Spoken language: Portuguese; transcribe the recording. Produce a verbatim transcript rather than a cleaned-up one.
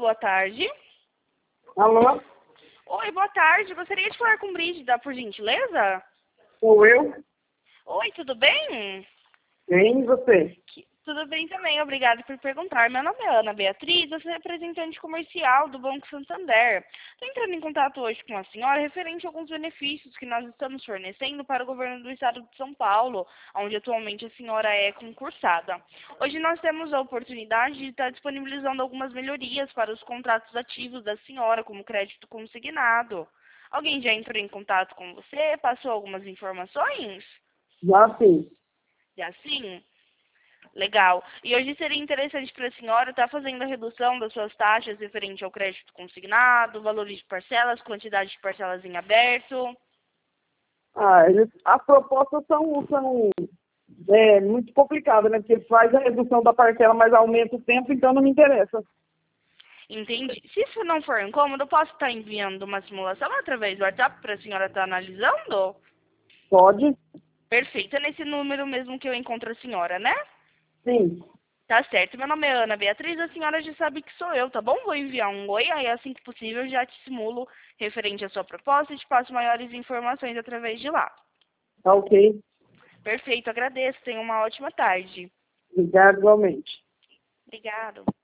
boa tarde. Alô? Oi, boa tarde. Gostaria de falar com Brígida, por gentileza? Sou eu? Oi, tudo bem? Quem e você? Que- Tudo bem também, obrigada por perguntar. Meu nome é Ana Beatriz, eu sou representante comercial do Banco Santander. Estou entrando em contato hoje com a senhora referente a alguns benefícios que nós estamos fornecendo para o governo do estado de São Paulo, onde atualmente a senhora é concursada. Hoje nós temos a oportunidade de estar disponibilizando algumas melhorias para os contratos ativos da senhora, como crédito consignado. Alguém já entrou em contato com você? Passou algumas informações? Já sim. Já sim? Legal. E hoje seria interessante para a senhora estar fazendo a redução das suas taxas referente ao crédito consignado, valores de parcelas, quantidade de parcelas em aberto. Ah, eles, as propostas são, são é, muito complicadas, né? Porque faz a redução da parcela, mas aumenta o tempo, então não me interessa. Entendi. Se isso não for incômodo, eu posso estar enviando uma simulação através do WhatsApp para a senhora estar analisando? Pode? Perfeito. É nesse número mesmo que eu encontro a senhora, né? Sim. Tá certo. Meu nome é Ana Beatriz, a senhora já sabe que sou eu, tá bom? Vou enviar um oi, aí assim que possível eu já te simulo referente à sua proposta e te passo maiores informações através de lá. Tá ok. Perfeito, agradeço. Tenha uma ótima tarde. Obrigado igualmente. Obrigado.